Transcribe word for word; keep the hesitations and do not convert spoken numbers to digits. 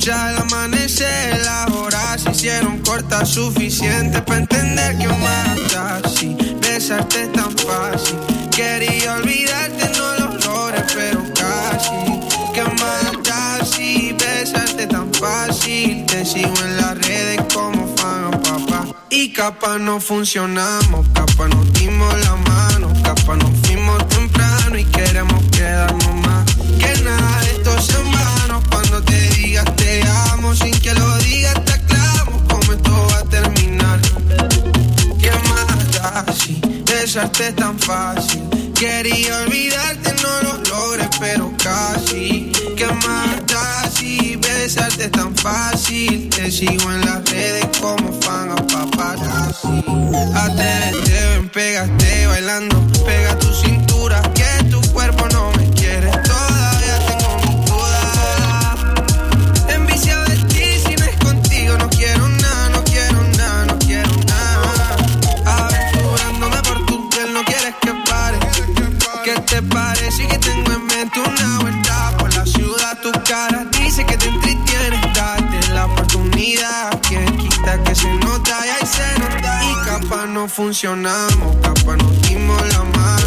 Ya al amanecer las horas se hicieron cortas, suficiente para entender que mata así. Besarte es tan fácil, quería olvidarte, no lo logré, pero casi. Que mata así, besarte tan fácil. Te sigo en las redes como fan, papá. Y capaz no funcionamos, capaz nos dimos la mano, capaz nos fuimos temprano y queremos quedarnos más. Que nada de esto es en vano, cuando te digas te amo, sin que lo digas te aclamo cómo esto va a terminar. Que mata así, besarte es tan fácil. Quería olvidarte, no lo logré, pero casi. Que mata así, besarte es tan fácil. Te sigo en las redes como fan a paparazzi. Atrévete, ven, pégate bailando. Pega tu cintura, que tu cuerpo no me quiere. Todavía tengo mis dudas. Enviciado de ti, si no es contigo no quiero nada, no quiero nada, no quiero nada. Aventurándome por tu piel, no quieres que pare. ¿Qué te parece que tengo en mente una vuelta por la ciudad? Tu cara dice que te entretienes, date la oportunidad. Que quita que se nota y ahí se nota. Y capaz no funcionamos, capaz nos dimos la mano,